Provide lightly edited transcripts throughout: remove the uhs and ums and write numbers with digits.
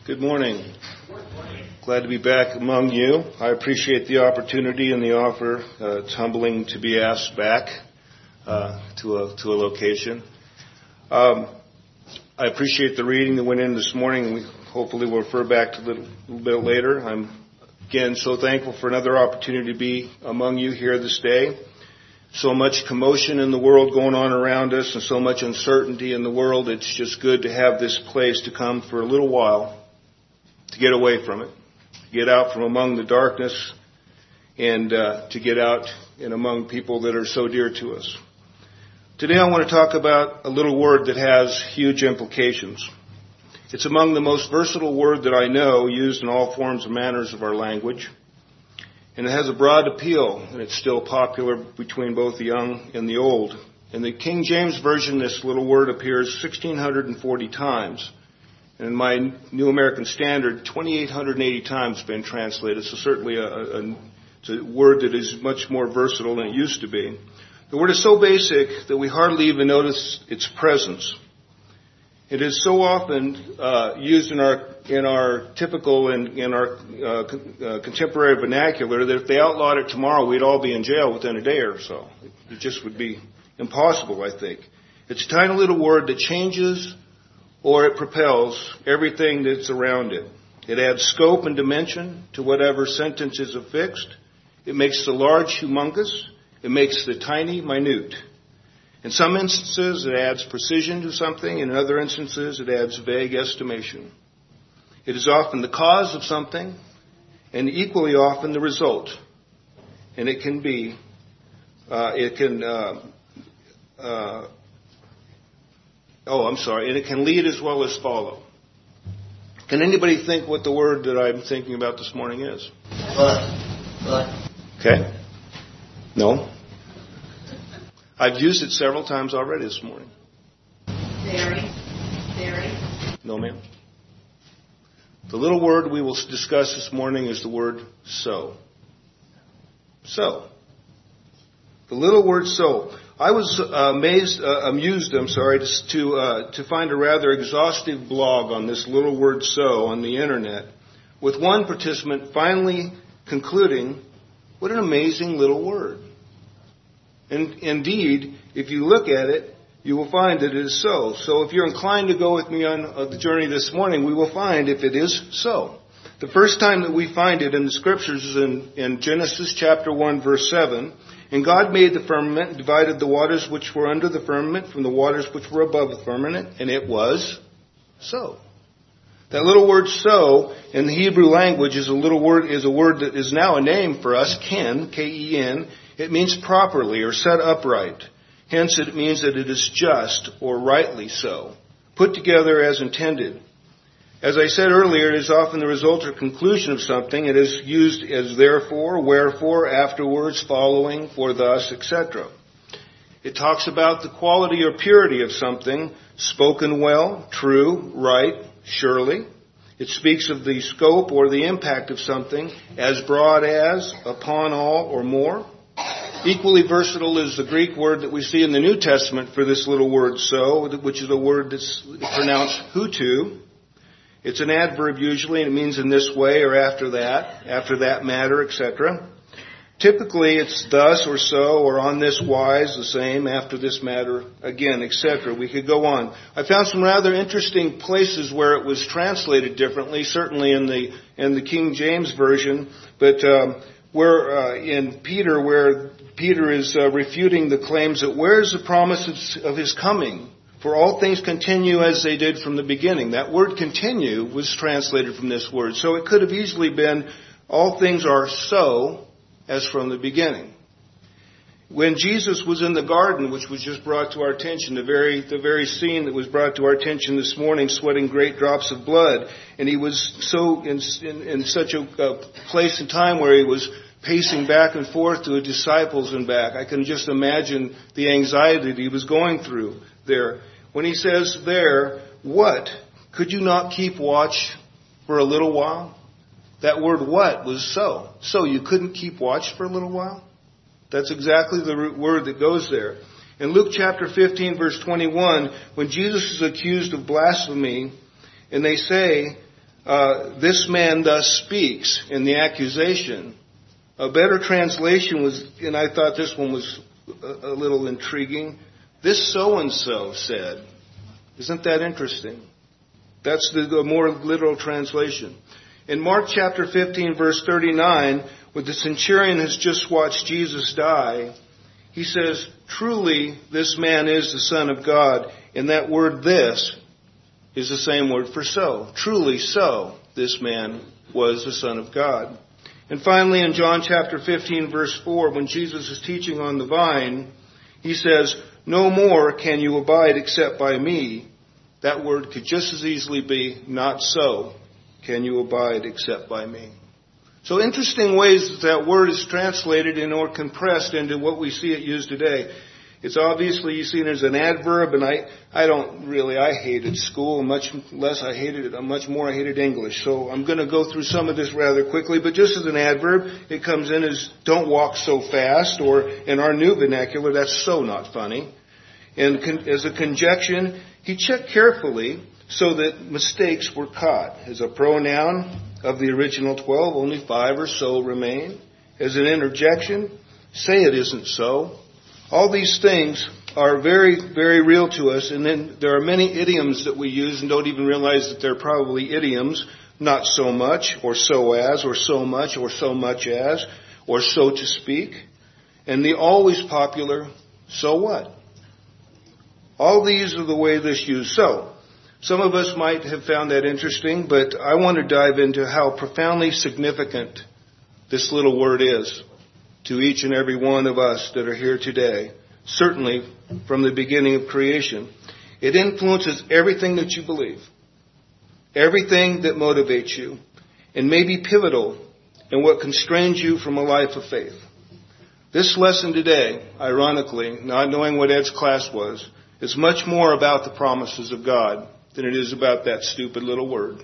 Good morning. Glad to be back among you. I appreciate the opportunity and the offer. It's humbling to be asked back to a location. I appreciate the reading that went in this morning. We hopefully will refer back to a little bit later. I'm again so thankful for another opportunity to be among you here this day. So much commotion in the world going on around us and so much uncertainty in the world. It's just good to have this place to come for a little while, to get away from it, to get out from among the darkness, and to get out and among people that are so dear to us. Today I want to talk about a little word that has huge implications. It's among the most versatile word that I know, used in all forms and manners of our language. And it has a broad appeal, and it's still popular between both the young and the old. In the King James Version, this little word appears 1,640 times. And in my New American Standard, 2,880 times been translated. So certainly it's a word that is much more versatile than it used to be. The word is so basic that we hardly even notice its presence. It is so often used in our typical and in our contemporary vernacular that if they outlawed it tomorrow, we'd all be in jail within a day or so. It just would be impossible, I think. It's a tiny little word that changes or it propels everything that's around it. It adds scope and dimension to whatever sentence is affixed. It makes the large humongous. It makes the tiny minute. In some instances, it adds precision to something. In other instances, it adds vague estimation. It is often the cause of something, and equally often the result. And it can be, and it can lead as well as follow. Can anybody think what the word that I'm thinking about this morning is? But. Okay. No? I've used it several times already this morning. Very. No, ma'am. The little word we will discuss this morning is the word so. So. The little word so. I was amused to find a rather exhaustive blog on this little word so on the internet, with one participant finally concluding, what an amazing little word. And indeed, if you look at it, you will find that it is so. So if you're inclined to go with me on the journey this morning, we will find if it is so. The first time that we find it in the Scriptures is in Genesis chapter 1, verse 7. And God made the firmament and divided the waters which were under the firmament from the waters which were above the firmament. And it was so. That little word so in the Hebrew language is a word that is now a name for us, ken, K-E-N. It means properly or set upright. Hence, it means that it is just or rightly so, put together as intended. As I said earlier, it is often the result or conclusion of something. It is used as therefore, wherefore, afterwards, following, for thus, etc. It talks about the quality or purity of something, spoken well, true, right, surely. It speaks of the scope or the impact of something, as broad as, upon all, or more. Equally versatile is the Greek word that we see in the New Testament for this little word so, which is a word that's pronounced hutu. It's an adverb usually, and it means in this way or after that matter, etc. Typically, it's thus or so or on this wise, the same, after this matter, again, etc. We could go on. I found some rather interesting places where it was translated differently, certainly in the King James Version, but where Peter is refuting the claims that where is the promise of his coming? For all things continue as they did from the beginning. That word continue was translated from this word. So it could have easily been all things are so as from the beginning. When Jesus was in the garden, which was just brought to our attention, the very scene that was brought to our attention this morning, sweating great drops of blood, and he was so in such a place and time where he was pacing back and forth to his disciples and back. I can just imagine the anxiety that he was going through there. When he says there, what? Could you not keep watch for a little while? That word what was so. So you couldn't keep watch for a little while? That's exactly the root word that goes there. In Luke chapter 15, verse 21, when Jesus is accused of blasphemy, and they say, this man thus speaks in the accusation. A better translation was, and I thought this one was a little intriguing, this so-and-so said. Isn't that interesting? That's the more literal translation. In Mark chapter 15, verse 39, when the centurion has just watched Jesus die, he says, truly, this man is the Son of God. And that word this is the same word for so. Truly so, this man was the Son of God. And finally, in John chapter 15, verse 4, when Jesus is teaching on the vine, he says, no more can you abide except by me. That word could just as easily be, not so can you abide except by me. So interesting ways that word is translated and or compressed into what we see it used today. It's obviously, you see it as an adverb, and I hated school, much more I hated English. So I'm going to go through some of this rather quickly, but just as an adverb, it comes in as don't walk so fast, or in our new vernacular, that's so not funny. And as a conjunction, he checked carefully so that mistakes were caught. As a pronoun of the original 12, only 5 or so remain. As an interjection, say it isn't so. All these things are very, very real to us, and then there are many idioms that we use and don't even realize that they're probably idioms. Not so much, or so as, or so much, or so much as, or so to speak. And the always popular, so what? All these are the way this used. So, some of us might have found that interesting, but I want to dive into how profoundly significant this little word is to each and every one of us that are here today, certainly from the beginning of creation. It influences everything that you believe, everything that motivates you, and may be pivotal in what constrains you from a life of faith. This lesson today, ironically, not knowing what Ed's class was, is much more about the promises of God than it is about that stupid little word.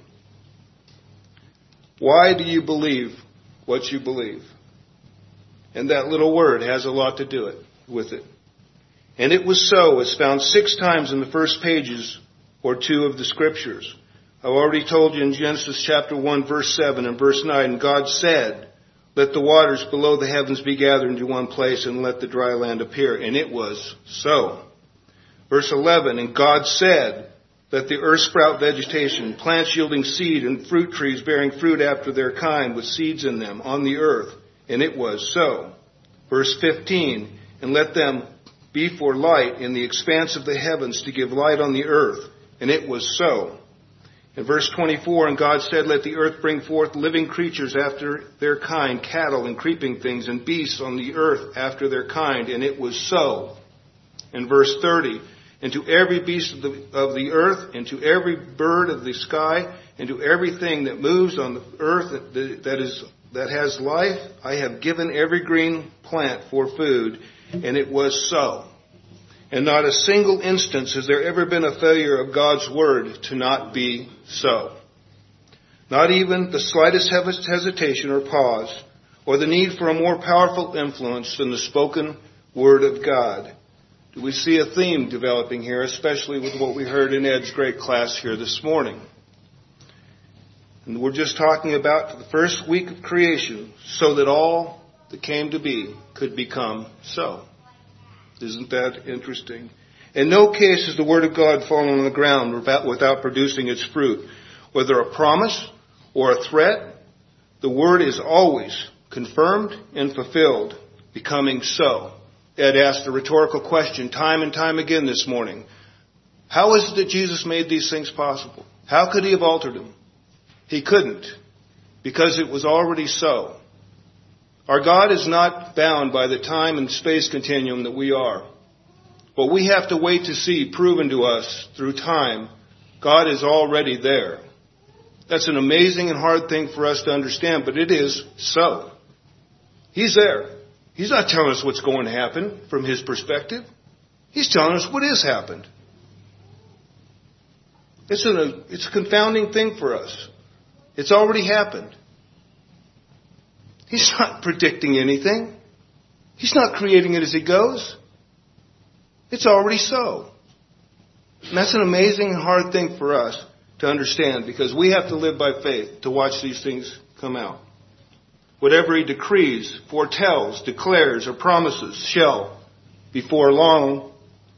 Why do you believe what you believe? And that little word has a lot to do with it. And it was so is found 6 times in the first pages or 2 of the Scriptures. I've already told you in Genesis chapter 1, verse 7 and verse 9, God said, let the waters below the heavens be gathered into one place and let the dry land appear. And it was so. Verse 11, and God said, let the earth sprout vegetation, plants yielding seed, and fruit trees bearing fruit after their kind with seeds in them on the earth. And it was so. Verse 15, and let them be for light in the expanse of the heavens to give light on the earth. And it was so. In verse 24, and God said, let the earth bring forth living creatures after their kind, cattle and creeping things, and beasts on the earth after their kind. And it was so. In verse 30, and to every beast of the earth, and to every bird of the sky, and to everything that moves on the earth that has life, I have given every green plant for food. And it was so. And not a single instance has there ever been a failure of God's word to not be so. Not even the slightest hesitation or pause, or the need for a more powerful influence than the spoken word of God. Do we see a theme developing here, especially with what we heard in Ed's great class here this morning? And we're just talking about the first week of creation, so that all that came to be could become so. Isn't that interesting? In no case has the Word of God fallen on the ground without producing its fruit. Whether a promise or a threat, the Word is always confirmed and fulfilled, becoming so. Ed asked a rhetorical question time and time again this morning. How is it that Jesus made these things possible? How could he have altered them? He couldn't, because it was already so. Our God is not bound by the time and space continuum that we are. But we have to wait to see proven to us through time, God is already there. That's an amazing and hard thing for us to understand, but it is so. He's there. He's not telling us what's going to happen from his perspective. He's telling us what has happened. It's a confounding thing for us. It's already happened. He's not predicting anything. He's not creating it as he goes. It's already so. And that's an amazing and hard thing for us to understand, because we have to live by faith to watch these things come out. Whatever he decrees, foretells, declares, or promises shall, before long,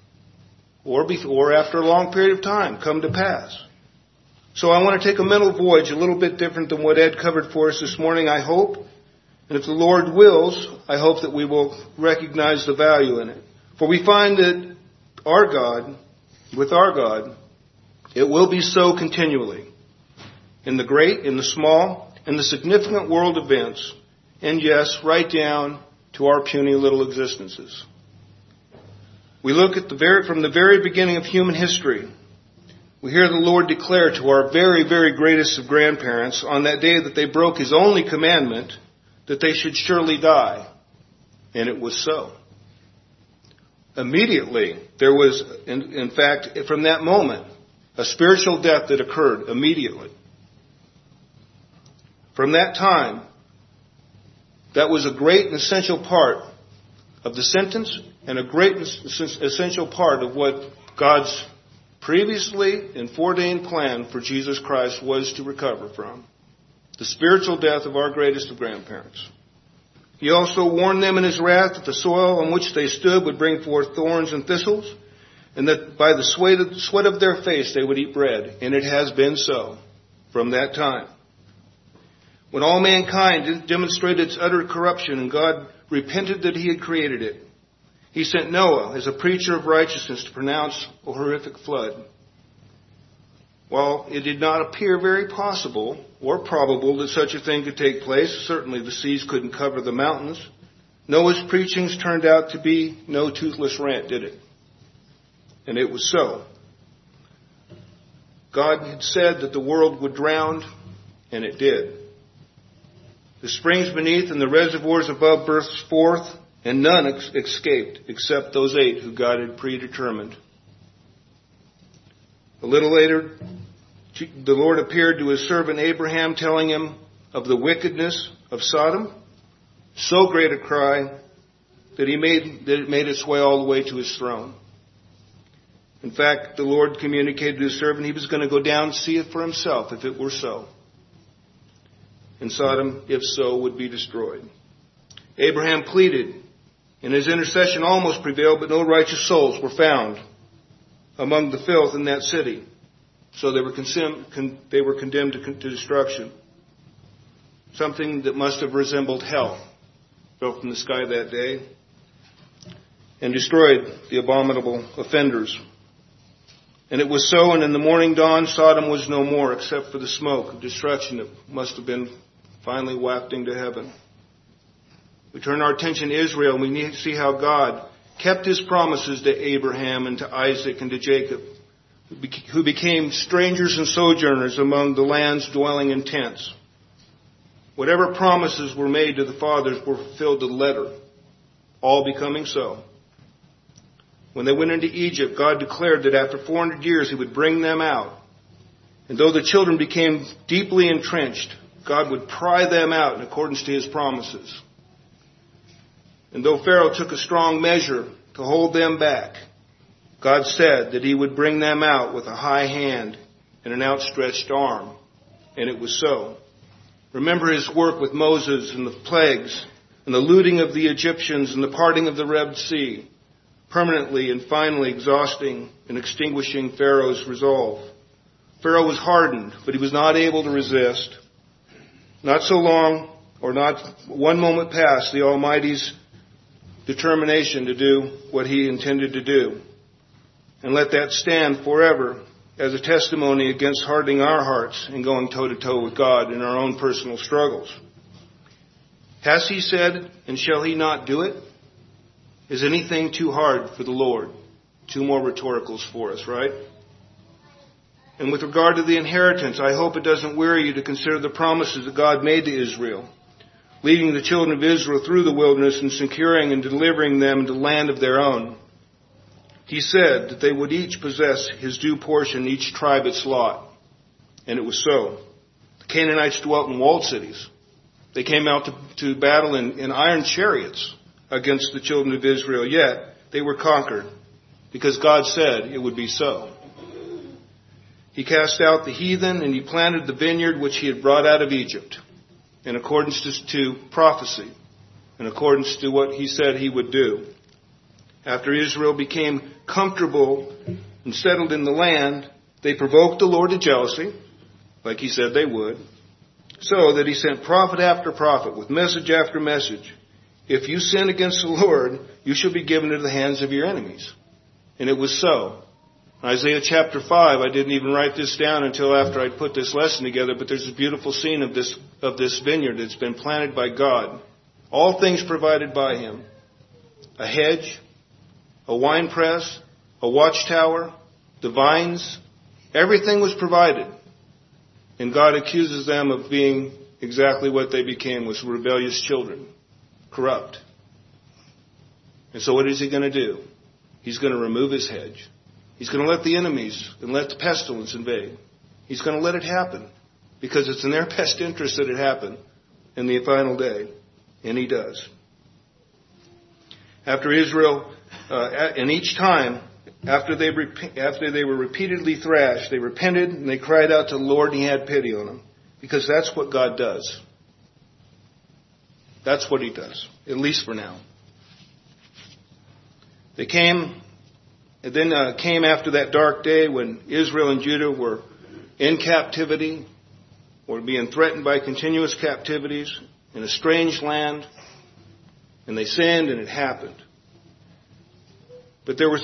or after a long period of time, come to pass. So I want to take a mental voyage a little bit different than what Ed covered for us this morning, I hope. And if the Lord wills, I hope that we will recognize the value in it. For we find that with our God, it will be so continually. In the great, in the small, in the significant world events, and yes, right down to our puny little existences. We look at from the very beginning of human history. We hear the Lord declare to our very, very greatest of grandparents on that day that they broke His only commandment that they should surely die. And it was so. Immediately, there was, in fact, from that moment, a spiritual death that occurred immediately. From that time, that was a great and essential part of the sentence and a great and essential part of what God's previously and foreordained plan for Jesus Christ was to recover from. The spiritual death of our greatest of grandparents. He also warned them in His wrath that the soil on which they stood would bring forth thorns and thistles, and that by the sweat of their face they would eat bread. And it has been so from that time. When all mankind demonstrated its utter corruption and God repented that He had created it, He sent Noah as a preacher of righteousness to pronounce a horrific flood. While it did not appear very possible or probable that such a thing could take place, certainly the seas couldn't cover the mountains, Noah's preachings turned out to be no toothless rant, did it? And it was so. God had said that the world would drown, and it did. The springs beneath and the reservoirs above burst forth, and none escaped except those 8 who God had predetermined. A little later, the Lord appeared to His servant Abraham, telling him of the wickedness of Sodom. So great a cry that it made its way all the way to His throne. In fact, the Lord communicated to His servant He was going to go down and see it for Himself if it were so. And Sodom, if so, would be destroyed. Abraham pleaded, and his intercession almost prevailed, but no righteous souls were found among the filth in that city. So they were condemned to destruction. Something that must have resembled hell fell from the sky that day and destroyed the abominable offenders. And it was so, and in the morning dawn, Sodom was no more, except for the smoke of destruction that must have been finally wafting to heaven. We turn our attention to Israel, and we need to see how God kept His promises to Abraham and to Isaac and to Jacob, who became strangers and sojourners among the lands dwelling in tents. Whatever promises were made to the fathers were fulfilled to the letter, all becoming so. When they went into Egypt, God declared that after 400 years He would bring them out. And though the children became deeply entrenched, God would pry them out in accordance to His promises. And though Pharaoh took a strong measure to hold them back, God said that He would bring them out with a high hand and an outstretched arm. And it was so. Remember His work with Moses and the plagues and the looting of the Egyptians and the parting of the Red Sea, permanently and finally exhausting and extinguishing Pharaoh's resolve. Pharaoh was hardened, but he was not able to resist. Not so long, or not one moment past, the Almighty's determination to do what He intended to do. And let that stand forever as a testimony against hardening our hearts and going toe-to-toe with God in our own personal struggles. Has He said, and shall He not do it? Is anything too hard for the Lord? 2 more rhetoricals for us, right? And with regard to the inheritance, I hope it doesn't weary you to consider the promises that God made to Israel, leading the children of Israel through the wilderness and securing and delivering them into land of their own. He said that they would each possess His due portion, each tribe its lot. And it was so. The Canaanites dwelt in walled cities. They came out to battle in iron chariots against the children of Israel, yet they were conquered because God said it would be so. He cast out the heathen, and he planted the vineyard which he had brought out of Egypt, in accordance to prophecy, in accordance to what he said he would do. After Israel became comfortable and settled in the land, they provoked the Lord to jealousy, like he said they would, so that he sent prophet after prophet with message after message. If you sin against the Lord, you shall be given into the hands of your enemies. And it was so. Isaiah chapter 5, I didn't even write this down until after I'd put this lesson together, but there's a beautiful scene of this vineyard that's been planted by God. All things provided by him. A hedge, a winepress, a watchtower, the vines, everything was provided. And God accuses them of being exactly what they became, was rebellious children, corrupt. And so what is he going to do? He's going to remove his hedge. He's going to let the enemies and let the pestilence invade. He's going to let it happen because it's in their best interest that it happen in the final day. And he does. After Israel, and each time, after they were repeatedly thrashed, they repented and they cried out to the Lord, and he had pity on them. Because that's what God does. That's what he does, at least for now. They came, and then came after that dark day when Israel and Judah were in captivity, or being threatened by continuous captivities in a strange land, and they sinned, and it happened. But there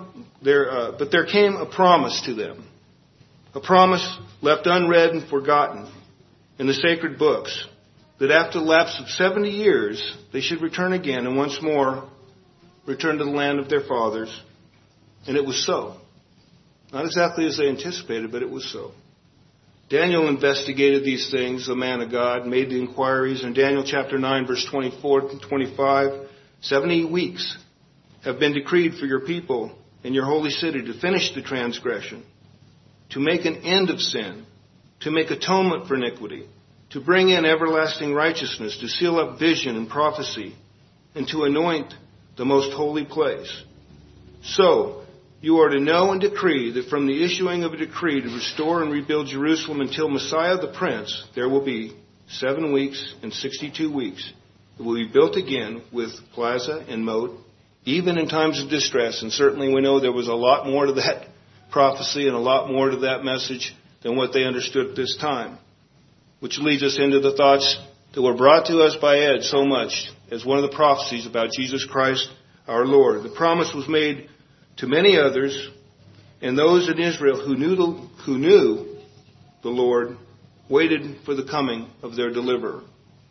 came a promise to them, a promise left unread and forgotten in the sacred books, that after the lapse of 70 years they should return again and once more return to the land of their fathers. And it was so. Not exactly as they anticipated, but it was so. Daniel investigated these things, the man of God, made the inquiries. In Daniel chapter 9, verse 24 and 25, 70 weeks have been decreed for your people in your holy city to finish the transgression, to make an end of sin, to make atonement for iniquity, to bring in everlasting righteousness, to seal up vision and prophecy, and to anoint the most holy place. So, you are to know and decree that from the issuing of a decree to restore and rebuild Jerusalem until Messiah the Prince, there will be 7 weeks and 62 weeks. It will be built again with plaza and moat, even in times of distress. And certainly we know there was a lot more to that prophecy and a lot more to that message than what they understood at this time. Which leads us into the thoughts that were brought to us by Ed so much as one of the prophecies about Jesus Christ our Lord. The promise was made to many others, and those in Israel who knew the Lord waited for the coming of their deliverer.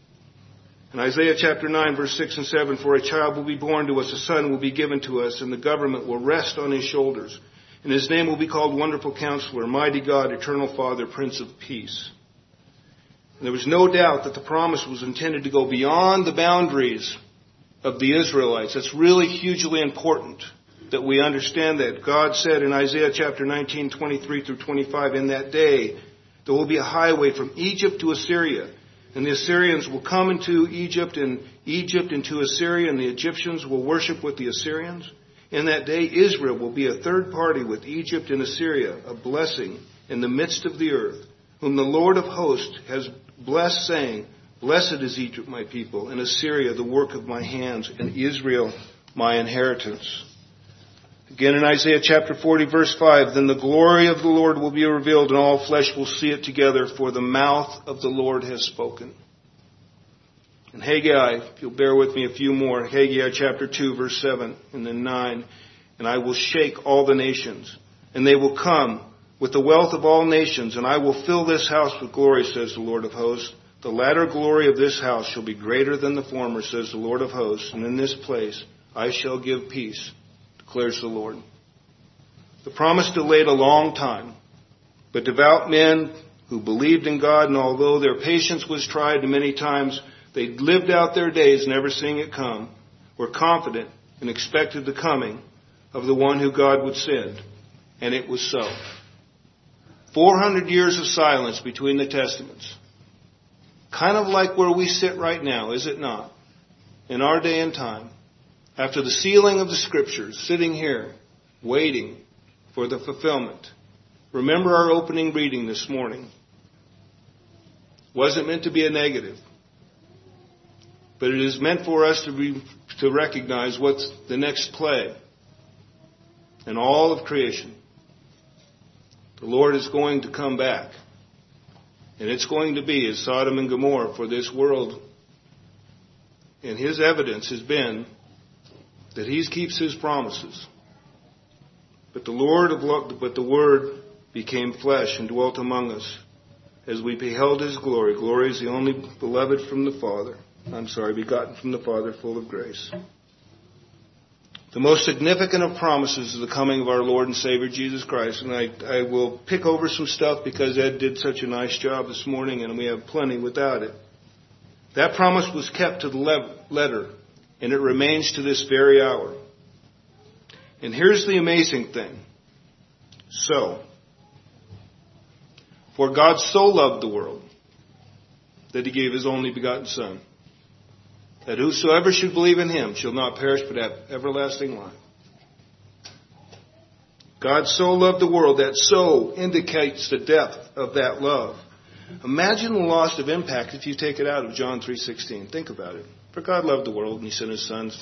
In Isaiah chapter 9, verse 6 and 7, for a child will be born to us, a son will be given to us, and the government will rest on his shoulders. And his name will be called Wonderful Counselor, Mighty God, Eternal Father, Prince of Peace. And there was no doubt that the promise was intended to go beyond the boundaries of the Israelites. That's really hugely important that we understand that. God said in Isaiah chapter 19, 23 through 25, in that day there will be a highway from Egypt to Assyria. And the Assyrians will come into Egypt, and Egypt into Assyria, and the Egyptians will worship with the Assyrians. In that day, Israel will be a third party with Egypt and Assyria, a blessing in the midst of the earth, whom the Lord of hosts has blessed, saying, Blessed is Egypt, my people, and Assyria, the work of my hands, and Israel, my inheritance. Again in Isaiah chapter 40, verse 5, then the glory of the Lord will be revealed, and all flesh will see it together, for the mouth of the Lord has spoken. And Haggai, if you'll bear with me a few more, Haggai chapter 2, verse 7, and then 9, and I will shake all the nations, and they will come with the wealth of all nations, and I will fill this house with glory, says the Lord of hosts. The latter glory of this house shall be greater than the former, says the Lord of hosts, and in this place I shall give peace, declares the Lord. The promise delayed a long time, but devout men who believed in God, and although their patience was tried many times, they lived out their days never seeing it come, were confident and expected the coming of the one who God would send. And it was so. 400 years of silence between the Testaments. Kind of like where we sit right now, is it not? In our day and time. After the sealing of the Scriptures, sitting here, waiting for the fulfillment. Remember our opening reading this morning. Wasn't meant to be a negative, but it is meant for us to recognize what's the next plague in all of creation. The Lord is going to come back, and it's going to be as Sodom and Gomorrah for this world. And His evidence has been that He keeps His promises. But the Word became flesh and dwelt among us as we beheld His glory. Glory is the only begotten from the Father, full of grace. The most significant of promises is the coming of our Lord and Savior Jesus Christ. And I will pick over some stuff because Ed did such a nice job this morning and we have plenty without it. That promise was kept to the letter, and it remains to this very hour. And here's the amazing thing. So, for God so loved the world that He gave His only begotten Son, that whosoever should believe in Him shall not perish but have everlasting life. God so loved the world. That so indicates the depth of that love. Imagine the loss of impact if you take it out of John 3:16. Think about it. For God loved the world and He sent His Son.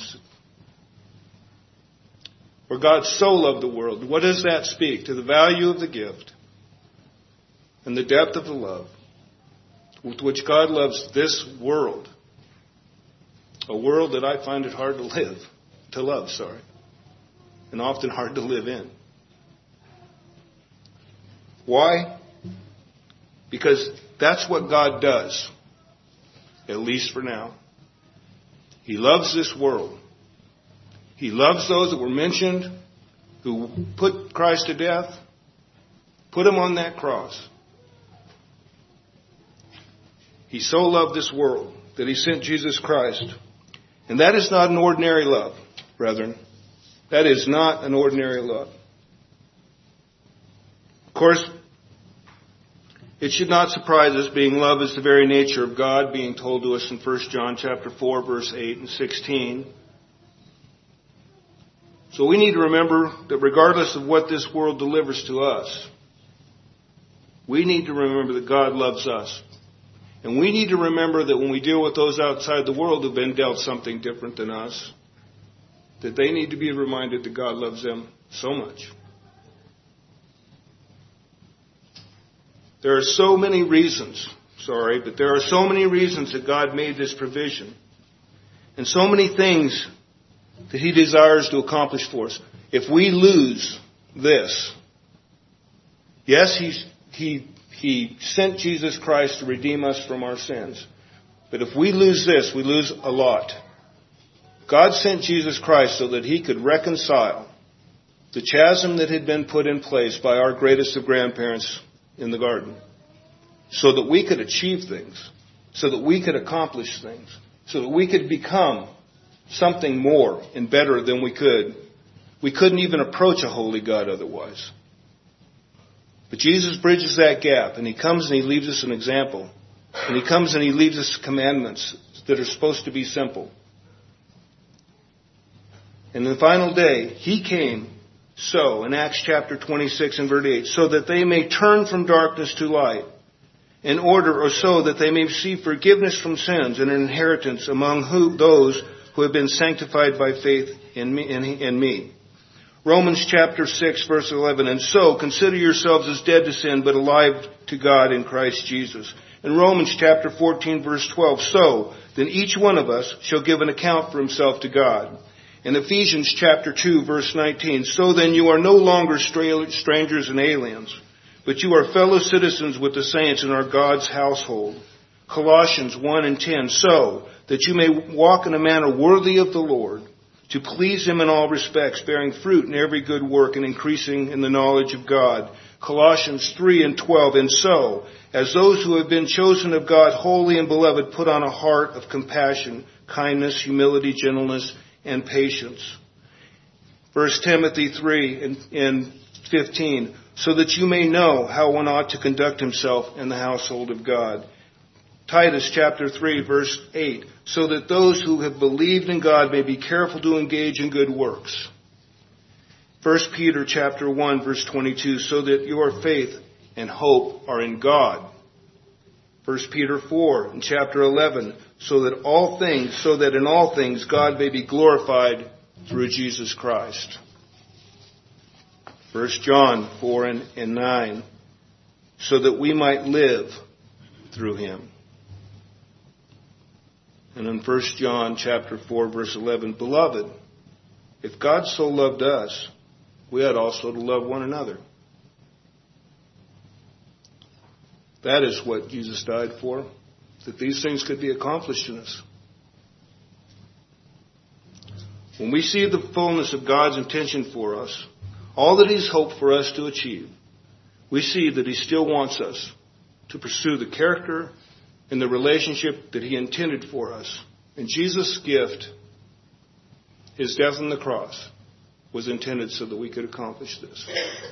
For God so loved the world. What does that speak? To the value of the gift and the depth of the love with which God loves this world. A world that I find it hard to love, and often hard to live in. Why? Because that's what God does, at least for now. He loves this world. He loves those that were mentioned, who put Christ to death, put Him on that cross. He so loved this world that He sent Jesus Christ. And that is not an ordinary love, brethren. That is not an ordinary love. Of course, it should not surprise us, being love is the very nature of God, being told to us in 1 John chapter 4, verse 8 and 16. So we need to remember that regardless of what this world delivers to us, we need to remember that God loves us. And we need to remember that when we deal with those outside the world who have been dealt something different than us, that they need to be reminded that God loves them so much. There are so many reasons, there are so many reasons that God made this provision. And so many things that He desires to accomplish for us. If we lose this, yes, He sent Jesus Christ to redeem us from our sins. But if we lose this, we lose a lot. God sent Jesus Christ so that He could reconcile the chasm that had been put in place by our greatest of grandparents in the garden. So that we could achieve things. So that we could accomplish things. So that we could become something more and better than we could. We couldn't even approach a holy God otherwise. But Jesus bridges that gap, and He comes and He leaves us an example. And He comes and He leaves us commandments that are supposed to be simple. And in the final day, He came in Acts chapter 26 and verse 8, so that they may turn from darkness to light, so that they may receive forgiveness from sins and an inheritance among those who have been sanctified by faith in me. Romans chapter 6, verse 11, and so consider yourselves as dead to sin, but alive to God in Christ Jesus. In Romans chapter 14, verse 12, so then each one of us shall give an account for himself to God. In Ephesians chapter 2, verse 19, so then you are no longer strangers and aliens, but you are fellow citizens with the saints and are God's household. Colossians 1 and 10, so that you may walk in a manner worthy of the Lord, to please Him in all respects, bearing fruit in every good work and increasing in the knowledge of God. Colossians 3 and 12, and so, as those who have been chosen of God, holy and beloved, put on a heart of compassion, kindness, humility, gentleness, and patience. 1 Timothy 3 and 15, so that you may know how one ought to conduct himself in the household of God. Titus chapter 3 verse 8, so that those who have believed in God may be careful to engage in good works. 1 Peter chapter 1, verse 22, so that your faith and hope are in God. 1 Peter 4 and chapter 11, so that in all things God may be glorified through Jesus Christ. 1 John 4 and 9, so that we might live through him. And in 1 John chapter 4, verse 11, beloved, if God so loved us, we ought also to love one another. That is what Jesus died for, that these things could be accomplished in us. When we see the fullness of God's intention for us, all that he's hoped for us to achieve, we see that he still wants us to pursue the character and the relationship that he intended for us. And Jesus' gift, his death on the cross, was intended so that we could accomplish this.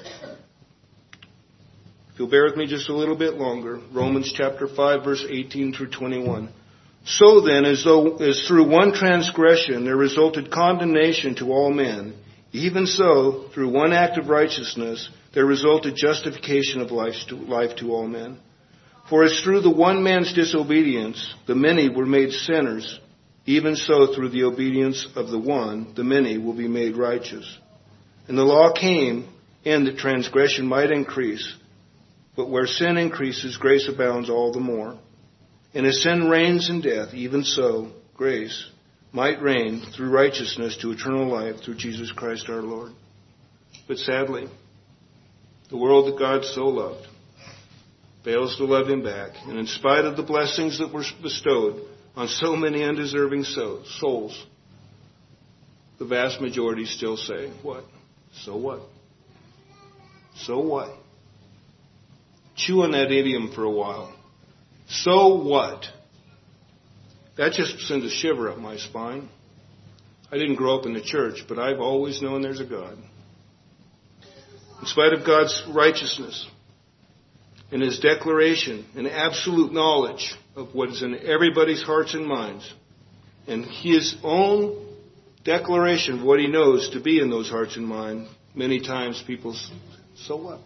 If you'll bear with me just a little bit longer, Romans chapter 5, verse 18 through 21. So then, as through one transgression there resulted condemnation to all men, even so, through one act of righteousness, there resulted justification of life to all men. For as through the one man's disobedience, the many were made sinners, even so through the obedience of the one, the many will be made righteous. And the law came in that transgression might increase, but where sin increases, grace abounds all the more. And as sin reigns in death, even so, grace might reign through righteousness to eternal life through Jesus Christ our Lord. But sadly, the world that God so loved fails to love him back. And in spite of the blessings that were bestowed on so many undeserving souls, the vast majority still say, what? So what? So what? Chew on that idiom for a while. So what? That just sends a shiver up my spine. I didn't grow up in the church, but I've always known there's a God. In spite of God's righteousness and his declaration and absolute knowledge of what is in everybody's hearts and minds, and his own declaration of what he knows to be in those hearts and minds, many times people say, so what?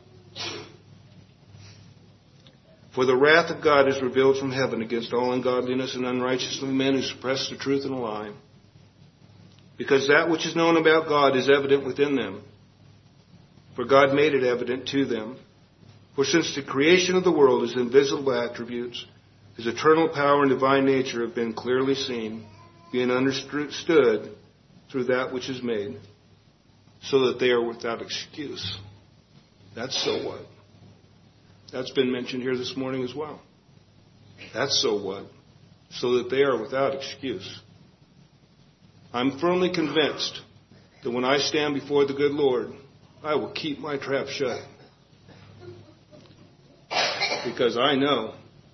For the wrath of God is revealed from heaven against all ungodliness and unrighteousness of men who suppress the truth and lie. Because that which is known about God is evident within them. For God made it evident to them. For since the creation of the world, his invisible attributes, his eternal power and divine nature have been clearly seen, being understood through that which is made, so that they are without excuse. That's so what? That's been mentioned here this morning as well. That's so what? So that they are without excuse. I'm firmly convinced that when I stand before the good Lord, I will keep my trap shut. Because I know,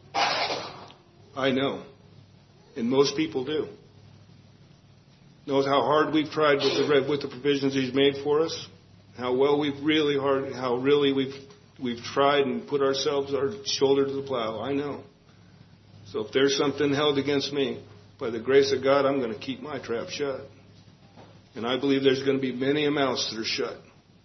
and most people do, knows how hard we've tried with the provisions he's made for us, how we've tried and put our shoulder to the plow. I know. So if there's something held against me, by the grace of God, I'm going to keep my trap shut. And I believe there's going to be many mouths that are shut.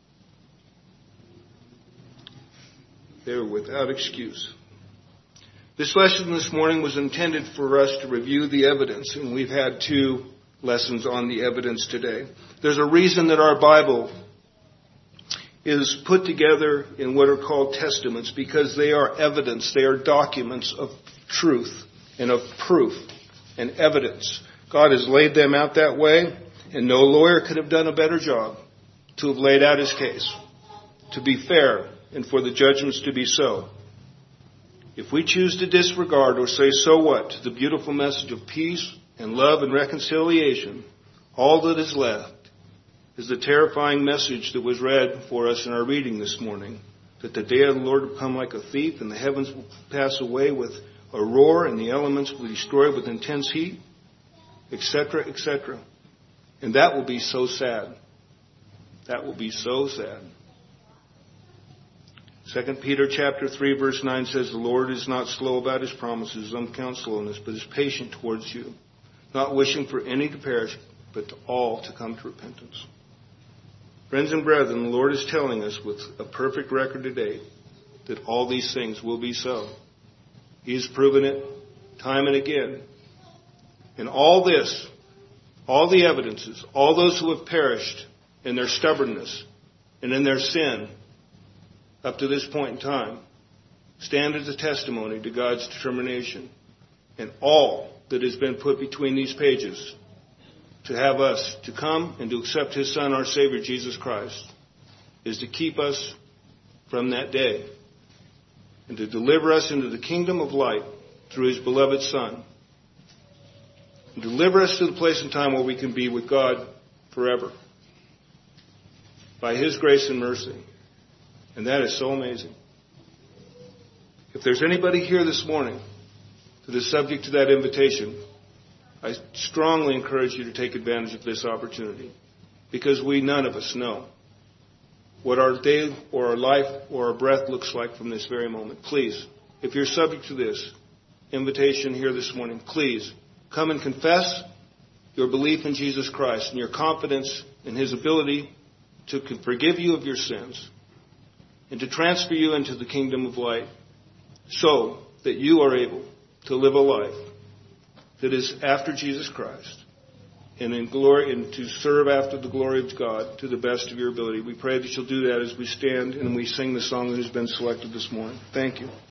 They're without excuse. This lesson this morning was intended for us to review the evidence, and we've had 2 lessons on the evidence today. There's a reason that our Bible is put together in what are called testaments, because they are evidence, they are documents of truth and of proof and evidence. God has laid them out that way, and no lawyer could have done a better job to have laid out his case, to be fair and for the judgments to be so. If we choose to disregard or say so what to the beautiful message of peace and love and reconciliation, all that is left is the terrifying message that was read for us in our reading this morning, that the day of the Lord will come like a thief, and the heavens will pass away with a roar, and the elements will be destroyed with intense heat, etc., etc. And that will be so sad. That will be so sad. 2 Peter chapter 3, verse 9 says, the Lord is not slow about his promises, uncount slowness, but is patient towards you, not wishing for any to perish, but to all to come to repentance. Friends and brethren, the Lord is telling us with a perfect record to date that all these things will be so. He has proven it time and again. And all this, all the evidences, all those who have perished in their stubbornness and in their sin up to this point in time stand as a testimony to God's determination. And all that has been put between these pages to have us to come and to accept His Son, our Savior, Jesus Christ, is to keep us from that day and to deliver us into the kingdom of light through His beloved Son. And deliver us to the place and time where we can be with God forever by His grace and mercy. And that is so amazing. If there's anybody here this morning that is subject to that invitation, I strongly encourage you to take advantage of this opportunity, because none of us know what our day or our life or our breath looks like from this very moment. Please, if you're subject to this invitation here this morning, please come and confess your belief in Jesus Christ and your confidence in His ability to forgive you of your sins and to transfer you into the kingdom of light so that you are able to live a life that is after Jesus Christ and in glory, and to serve after the glory of God to the best of your ability. We pray that you'll do that as we stand and we sing the song that has been selected this morning. Thank you.